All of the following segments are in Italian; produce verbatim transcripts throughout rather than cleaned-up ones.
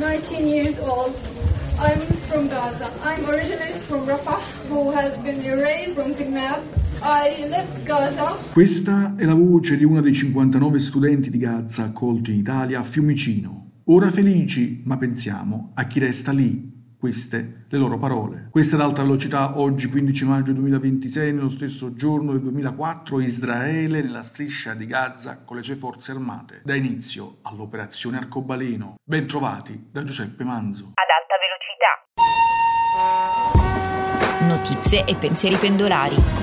nineteen years old. I'm from Gaza. I'm originally from Rafah, who has been erased from the map. I left Gaza. Questa è la voce di una dei cinquantanove studenti di Gaza accolti in Italia a Fiumicino. Ora felici, ma pensiamo a chi resta lì. Queste le loro parole. Questa ad alta velocità oggi quindici maggio duemilaventisei, nello stesso giorno del duemilaquattro, Israele nella striscia di Gaza con le sue forze armate. Da inizio all'operazione Arcobaleno. Ben trovati da Giuseppe Manzo. Ad alta velocità. Notizie e pensieri pendolari.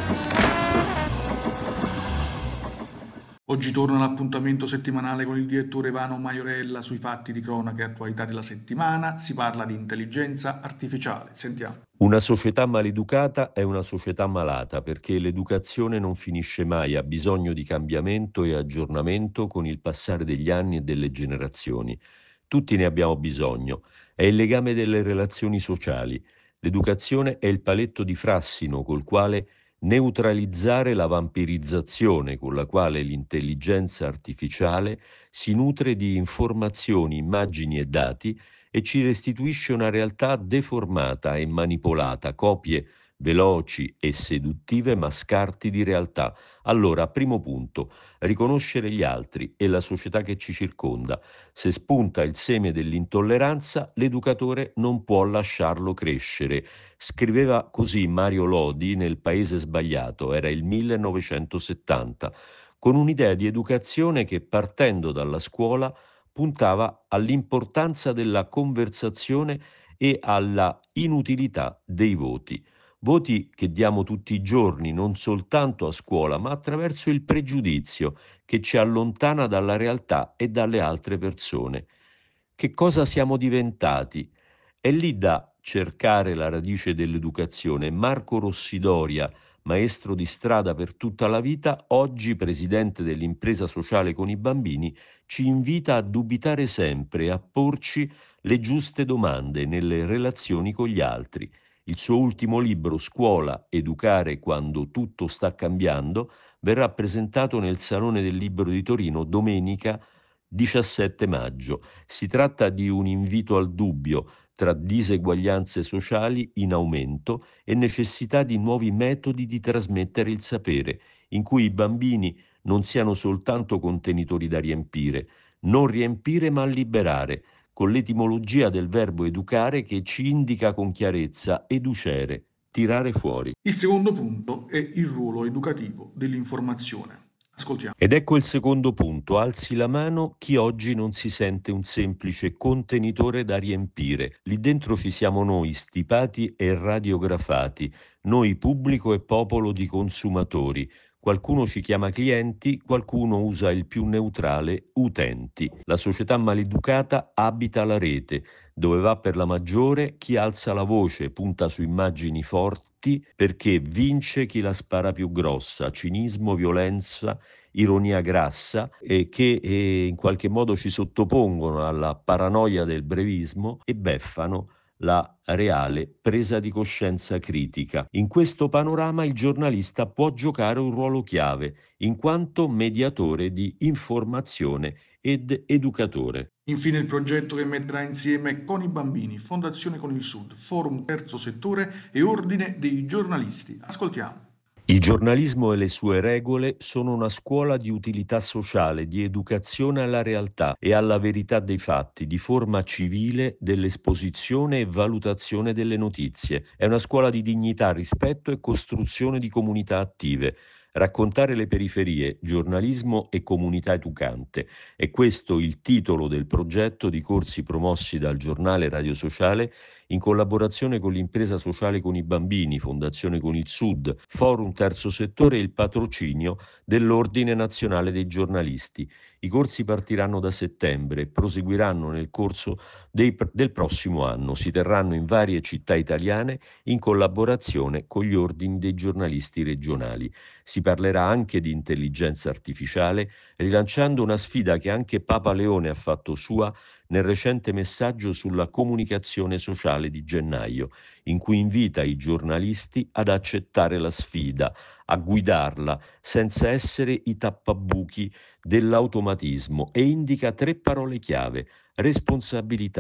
Oggi torna l'appuntamento settimanale con il direttore Ivano Maiorella sui fatti di cronaca e attualità della settimana. Si parla di intelligenza artificiale. Sentiamo. Una società maleducata è una società malata, perché l'educazione non finisce mai, ha bisogno di cambiamento e aggiornamento con il passare degli anni e delle generazioni. Tutti ne abbiamo bisogno. È il legame delle relazioni sociali. L'educazione è il paletto di Frassino col quale neutralizzare la vampirizzazione con la quale l'intelligenza artificiale si nutre di informazioni, immagini e dati e ci restituisce una realtà deformata e manipolata, copie veloci e seduttive ma scarti di realtà. Allora, primo punto, riconoscere gli altri e la società che ci circonda. Se spunta il seme dell'intolleranza, l'educatore non può lasciarlo crescere. Scriveva così Mario Lodi nel Paese sbagliato, era il millenovecentosettanta, con un'idea di educazione che, partendo dalla scuola, puntava all'importanza della conversazione e alla inutilità dei voti. Voti che diamo tutti i giorni, non soltanto a scuola, ma attraverso il pregiudizio che ci allontana dalla realtà e dalle altre persone. Che cosa siamo diventati? È lì da cercare la radice dell'educazione. Marco Rossidoria, maestro di strada per tutta la vita, oggi presidente dell'impresa sociale con i bambini, ci invita a dubitare sempre e a porci le giuste domande nelle relazioni con gli altri. Il suo ultimo libro, Scuola, educare quando tutto sta cambiando, verrà presentato nel Salone del Libro di Torino domenica diciassette maggio. Si tratta di un invito al dubbio tra diseguaglianze sociali in aumento e necessità di nuovi metodi di trasmettere il sapere, in cui i bambini non siano soltanto contenitori da riempire, non riempire ma liberare, con l'etimologia del verbo educare che ci indica con chiarezza educere, tirare fuori. Il secondo punto è il ruolo educativo dell'informazione. Ascoltiamo. Ed ecco il secondo punto, alzi la mano chi oggi non si sente un semplice contenitore da riempire. Lì dentro ci siamo noi, stipati e radiografati, noi pubblico e popolo di consumatori. Qualcuno ci chiama clienti, qualcuno usa il più neutrale utenti. La società maleducata abita la rete, dove va per la maggiore chi alza la voce, punta su immagini forti, perché vince chi la spara più grossa, cinismo, violenza, ironia grassa, e che eh, in qualche modo ci sottopongono alla paranoia del brevismo e beffano la reale presa di coscienza critica. In questo panorama il giornalista può giocare un ruolo chiave, in quanto mediatore di informazione ed educatore. Infine il progetto che metterà insieme Con i bambini, Fondazione Con il Sud, Forum Terzo Settore e Ordine dei giornalisti. Ascoltiamo. Il giornalismo e le sue regole sono una scuola di utilità sociale, di educazione alla realtà e alla verità dei fatti, di forma civile dell'esposizione e valutazione delle notizie. È una scuola di dignità, rispetto e costruzione di comunità attive. Raccontare le periferie, giornalismo e comunità educante. È questo il titolo del progetto di corsi promossi dal giornale Radio Sociale in collaborazione con l'impresa sociale con i bambini, Fondazione Con il Sud, Forum Terzo Settore e il patrocinio dell'Ordine Nazionale dei Giornalisti. I corsi partiranno da settembre e proseguiranno nel corso dei, del prossimo anno. Si terranno in varie città italiane in collaborazione con gli ordini dei giornalisti regionali. Si parlerà anche di intelligenza artificiale, rilanciando una sfida che anche Papa Leone ha fatto sua nel recente messaggio sulla comunicazione sociale di gennaio, in cui invita i giornalisti ad accettare la sfida, a guidarla senza essere i tappabuchi dell'automatismo, e indica tre parole chiave: responsabilità,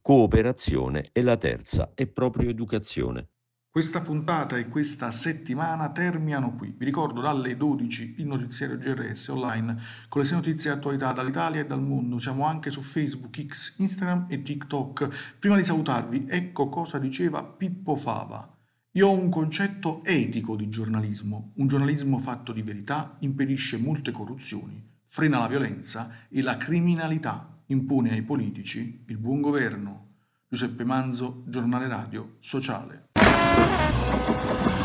cooperazione e la terza è proprio educazione. Questa puntata e questa settimana terminano qui. Vi ricordo dalle dodici il notiziario G R S online con le sei notizie e attualità dall'Italia e dal mondo. Siamo anche su Facebook, X, Instagram e TikTok. Prima di salutarvi, ecco cosa diceva Pippo Fava. Io ho un concetto etico di giornalismo. Un giornalismo fatto di verità impedisce molte corruzioni, frena la violenza e la criminalità, impone ai politici il buon governo. Giuseppe Manzo, Giornale Radio Sociale.